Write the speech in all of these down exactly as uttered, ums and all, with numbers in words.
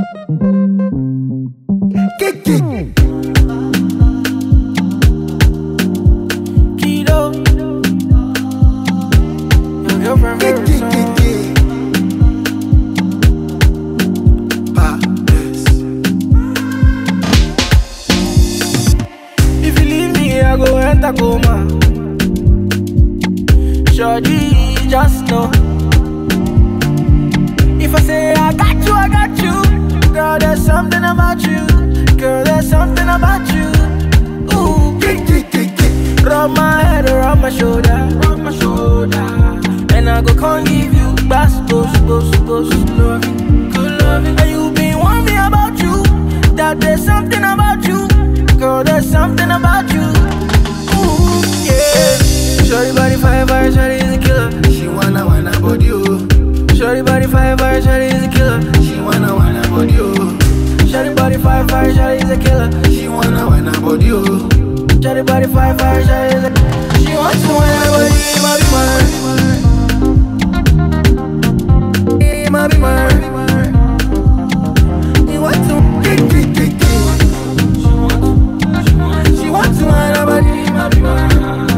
Kick it. Kido, your girlfriend Kick very it, soon. kick it. Pa, yes. If you leave me, I go enter coma. Shorty, just know. If I say I got you, I got you. Girl, there's something about you. Girl, there's something about you. Ooh, Kick it, kick it. rub my head around my shoulder, rub my shoulder. And I go can't give you bass, goes, goes, goes, loving, good loving. And you been warning me about you, that there's something about you. Girl, there's something about you. Ooh, yeah. Shorty body fire, fire, shorty is a killer. She wanna wanna body oh. Shorty body fire, fire, shorty is a killer. She wanna wanna body oh. Shorty body fire, fire, shorty is a killer. She wanna wanna body oh. Shorty body fire, fire, shorty is a killer. She wants to win everybody, my be mine. It might be mine. She wants to Kick it, kick it. She wants to win everybody, my be mine.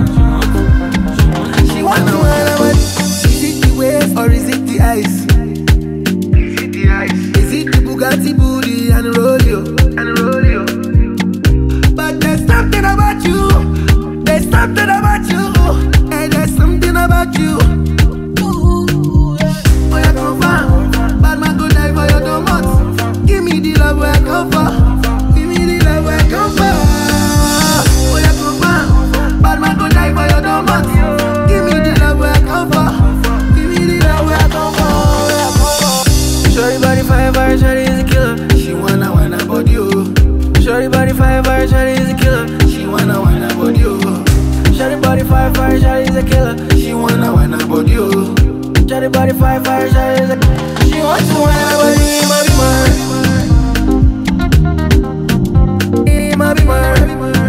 She wants to win everybody. Is it the waist or is it the ice? Is it the ice? Is it the Bugatti booty and rodeo? And rodeo. But there's something about you. There's something about you. And there's something about you. Ooh, yeah. Oh, yeah, come for. Bad man go die for your donuts. Give me the love where I come for. Give me the love where I come for. Oh, yeah, come for. Bad man go die for your donuts. Give me the love where I come for. Give me the love where I come for. Shorty body fire, fire, shorty is a killer. She wanna wanna body oh. Shorty body fire, fire, shorty is a killer. She wanna wanna body oh. Shorty body fire, fire, shorty is a killer. She wanna wanna body oh. Shorty body fire, fire, shorty is a killer. She wants to win everybody, it might be mine. It might be mine.